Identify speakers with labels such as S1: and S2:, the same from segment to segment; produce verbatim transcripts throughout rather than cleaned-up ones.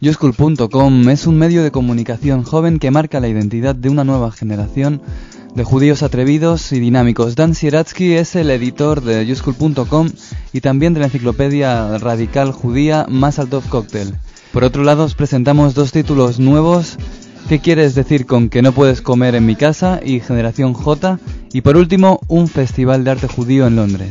S1: YouSchool punto com es un medio de comunicación joven que marca la identidad de una nueva generación de judíos atrevidos y dinámicos. Dan Sieratsky es el editor de YouSchool punto com y también de la enciclopedia radical judía Mazal Tov Cocktail. Por otro lado, os presentamos dos títulos nuevos: ¿Qué quieres decir con que no puedes comer en mi casa? Y Generación J. Y por último, un festival de arte judío en Londres.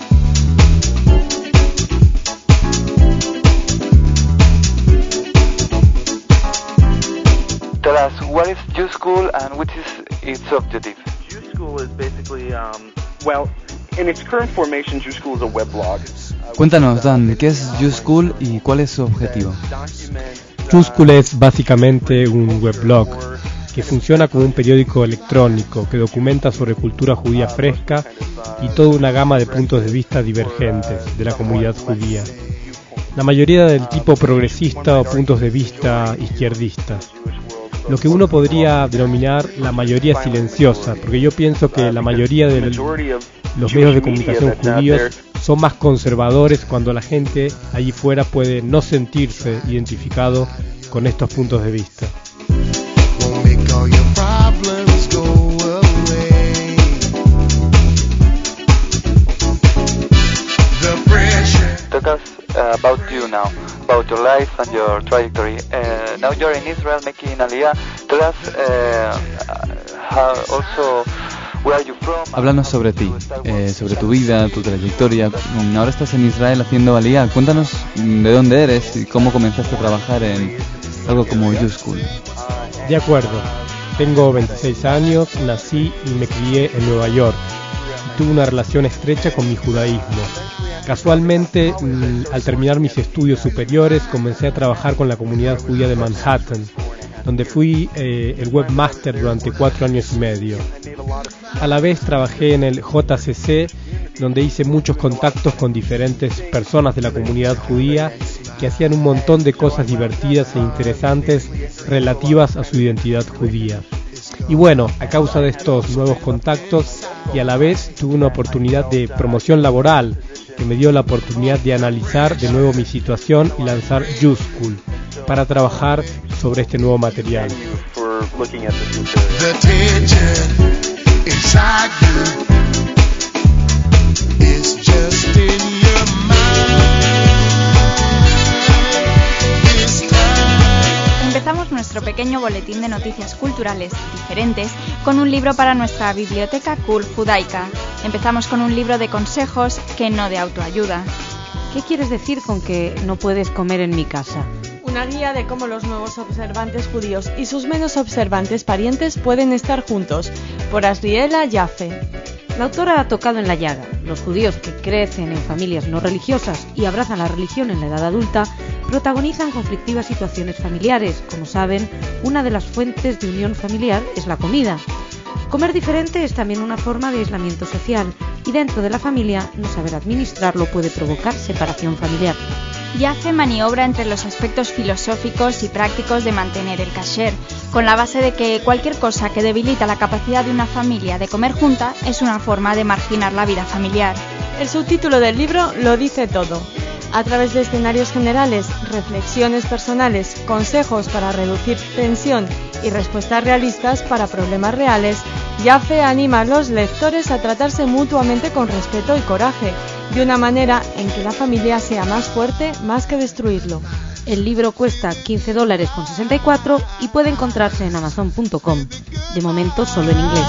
S2: Tell us, what is YouSchool and what is its objective?
S3: YouSchool is basically, um, well, in its current formation, YouSchool is a weblog.
S1: Cuéntanos, Dan, ¿qué es YouSchool y cuál es su objetivo?
S4: YouSchool es básicamente un weblog que funciona como un periódico electrónico que documenta sobre cultura judía fresca y toda una gama de puntos de vista divergentes de la comunidad judía. La mayoría del tipo progresista o puntos de vista izquierdistas. Lo que uno podría denominar la mayoría silenciosa, porque yo pienso que la mayoría de los medios de comunicación judíos son más conservadores cuando la gente allí fuera puede no sentirse identificado con estos puntos de vista.
S2: Talk us uh, about you now, about your life and your trajectory. Uh, now you're in Israel making Aliyah. Tell us uh, how also where are you from?
S1: Háblanos sobre ti, eh, sobre tu vida, tu trayectoria. Ahora estás en Israel haciendo Aliyah. Cuéntanos de dónde eres y cómo comenzaste a trabajar en algo como YouSchool.
S4: De acuerdo. Tengo veintiséis años, nací y me crié en Nueva York. Y tuve una relación estrecha con mi judaísmo. Casualmente, al terminar mis estudios superiores, comencé a trabajar con la comunidad judía de Manhattan, donde fui eh, el webmaster durante cuatro años y medio. A la vez trabajé en el J C C, donde hice muchos contactos con diferentes personas de la comunidad judía que hacían un montón de cosas divertidas e interesantes relativas a su identidad judía. Y bueno, a causa de estos nuevos contactos y a la vez tuve una oportunidad de promoción laboral que me dio la oportunidad de analizar de nuevo mi situación y lanzar YouSchool para trabajar sobre este nuevo material.
S5: Empezamos nuestro pequeño boletín de noticias culturales diferentes con un libro para nuestra biblioteca Cool Judaica. Empezamos con un libro de consejos que no de autoayuda.
S6: ¿Qué quieres decir con que no puedes comer en mi casa?
S7: Una guía de cómo los nuevos observantes judíos y sus menos observantes parientes pueden estar juntos, por Asriela Jaffe.
S6: La autora ha tocado en la llaga. Los judíos que crecen en familias no religiosas y abrazan la religión en la edad adulta protagonizan conflictivas situaciones familiares. Como saben, una de las fuentes de unión familiar es la comida. Comer diferente es también una forma de aislamiento social y dentro de la familia no saber administrarlo puede provocar separación familiar.
S5: Jaffe maniobra entre los aspectos filosóficos y prácticos de mantener el kasher, con la base de que cualquier cosa que debilita la capacidad de una familia de comer junta es una forma de marginar la vida familiar.
S7: El subtítulo del libro lo dice todo. A través de escenarios generales, reflexiones personales, consejos para reducir tensión y respuestas realistas para problemas reales, Jaffe anima a los lectores a tratarse mutuamente con respeto y coraje, de una manera en que la familia sea más fuerte más que destruirlo.
S6: El libro cuesta quince dólares con sesenta y cuatro y puede encontrarse en amazon punto com. De momento solo en inglés.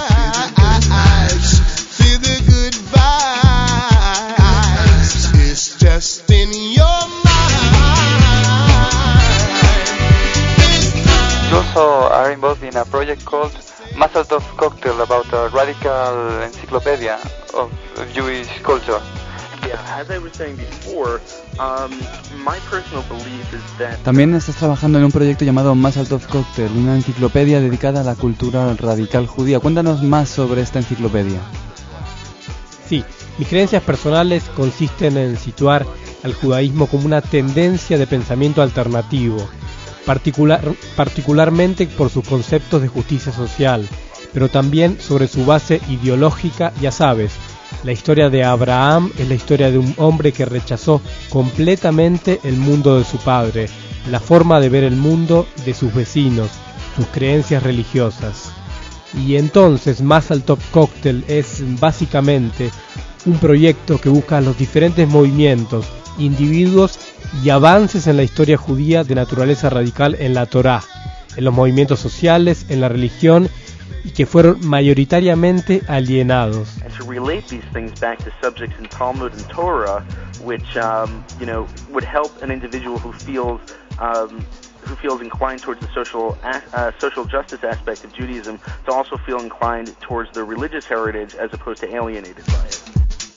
S2: You also are involved in a project called Mazal Tov Cocktail about a radical encyclopedia of Jewish culture.
S3: Yeah, as I was saying before, um, my personal belief is that...
S1: También estás trabajando en un proyecto llamado Mazal Tov Cocktail, una enciclopedia dedicada a la cultura radical judía. Cuéntanos más sobre esta enciclopedia.
S4: Sí, mis creencias personales consisten en situar al judaísmo como una tendencia de pensamiento alternativo, particular, particularmente por sus conceptos de justicia social, pero también sobre su base ideológica, ya sabes. La historia de Abraham es la historia de un hombre que rechazó completamente el mundo de su padre, la forma de ver el mundo de sus vecinos, sus creencias religiosas. Y entonces Mazal Tov Cocktail es básicamente un proyecto que busca los diferentes movimientos, individuos y avances en la historia judía de naturaleza radical en la Torá, en los movimientos sociales, en la religión, y que fueron mayoritariamente alienados.
S3: And to relate these things back to subjects in Talmud and Torah, which um, you know would help an individual who feels um, who feels inclined towards the social uh, social justice aspect of Judaism to also feel inclined towards the religious heritage as opposed to alienated by it.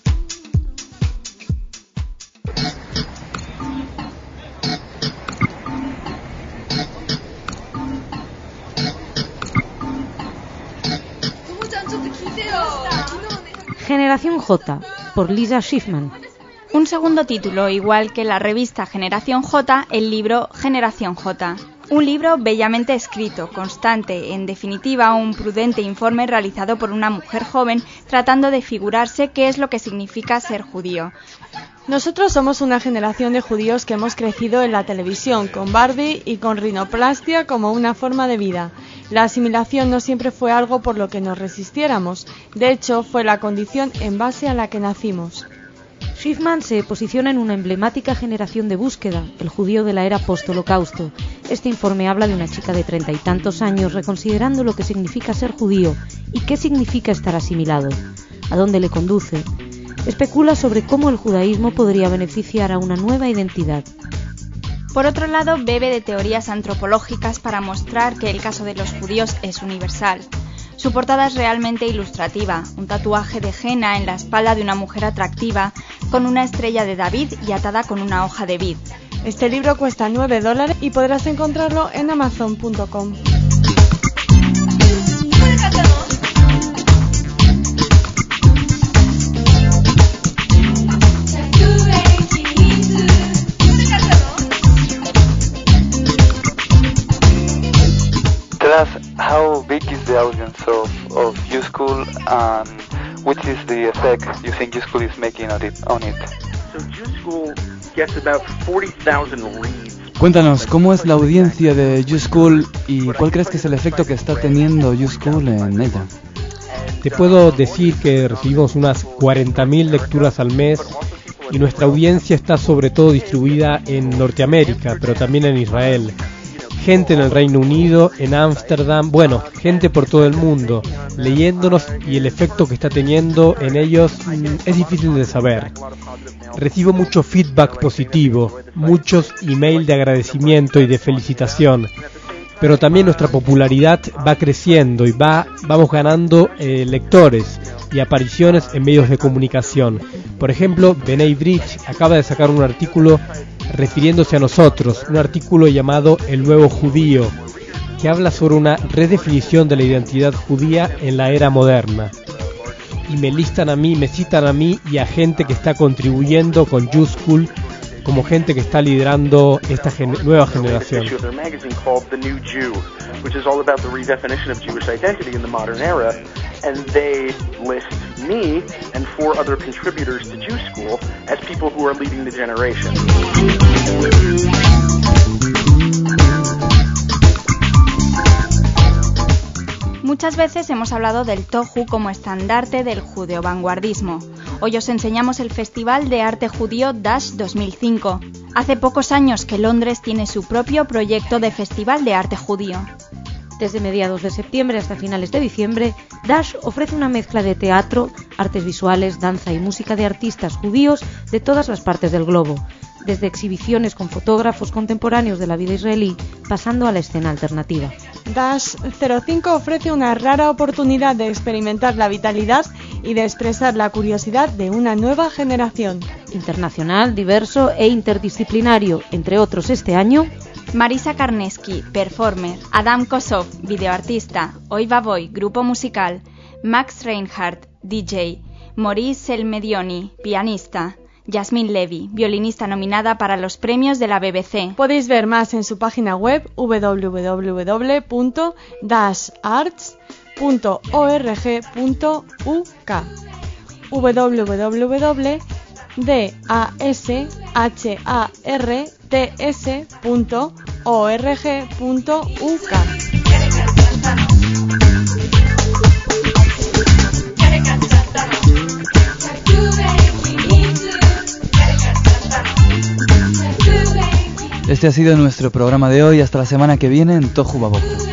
S6: Generación J, por Lisa Schiffman.
S5: Un segundo título, igual que la revista Generación J, el libro Generación J. Un libro bellamente escrito, constante, en definitiva un prudente informe realizado por una mujer joven tratando de figurarse qué es lo que significa ser judío.
S7: Nosotros somos una generación de judíos que hemos crecido en la televisión, con Barbie y con rinoplastia como una forma de vida. La asimilación no siempre fue algo por lo que nos resistiéramos, de hecho fue la condición en base a la que nacimos.
S6: Schiffman se posiciona en una emblemática generación de búsqueda, el judío de la era post-holocausto. Este informe habla de una chica de treinta y tantos años reconsiderando lo que significa ser judío y qué significa estar asimilado, a dónde le conduce. Especula sobre cómo el judaísmo podría beneficiar a una nueva identidad.
S5: Por otro lado, bebe de teorías antropológicas para mostrar que el caso de los judíos es universal. Su portada es realmente ilustrativa, un tatuaje de henna en la espalda de una mujer atractiva con una estrella de David y atada con una hoja de vid.
S7: Este libro cuesta nueve dólares y podrás encontrarlo en amazon punto com.
S2: How big is the audience of, of YouSchool, and what is the effect you think YouSchool is making on it? On it?
S3: So YouSchool gets about forty thousand reads.
S1: Cuéntanos, ¿cómo es la audiencia de YouSchool y cuál crees que es el efecto que está teniendo YouSchool en ella?
S4: Te puedo decir que recibimos unas cuarenta mil lecturas al mes y nuestra audiencia está sobre todo distribuida en Norteamérica, pero también en Israel. Gente en el Reino Unido, en Ámsterdam, bueno, gente por todo el mundo, leyéndonos, y el efecto que está teniendo en ellos mmm, es difícil de saber. Recibo mucho feedback positivo, muchos emails de agradecimiento y de felicitación, pero también nuestra popularidad va creciendo y va, vamos ganando eh, lectores y apariciones en medios de comunicación. Por ejemplo, Bnei Brit acaba de sacar un artículo refiriéndose a nosotros, un artículo llamado El Nuevo Judío, que habla sobre una redefinición de la identidad judía en la era moderna. Y me listan a mí, me citan a mí y a gente que está contribuyendo con YouSchool como gente que está liderando esta gen- nueva generación.
S3: Which is all about the redefinition of Jewish identity in the modern era, and they list me and four other contributors to YouSchool as people who are leading the generation.
S5: Muchas veces hemos hablado del tohu como estandarte del judeovanguardismo. Hoy os enseñamos el Festival de Arte Judío Dash dos mil cinco. Hace pocos años que Londres tiene su propio proyecto de Festival de Arte Judío.
S6: Desde mediados de septiembre hasta finales de diciembre, Dash ofrece una mezcla de teatro, artes visuales, danza y música de artistas judíos de todas las partes del globo, desde exhibiciones con fotógrafos contemporáneos de la vida israelí, pasando a la escena alternativa.
S7: Dash cero cinco ofrece una rara oportunidad de experimentar la vitalidad y de expresar la curiosidad de una nueva generación.
S6: Internacional, diverso e interdisciplinario, entre otros este año,
S5: Marisa Karneski, performer, Adam Kosov, videoartista, Oy Baboy, grupo musical, Max Reinhardt, D J, Maurice Selmedioni, pianista, Yasmin Levy, violinista nominada para los premios de la B B C.
S7: Podéis ver más en su página web w w w punto dash arts punto org punto u k w w w punto dash h a r t s punto org punto u k.
S1: Este ha sido nuestro programa de hoy. Hasta la semana que viene en Tohu Babok.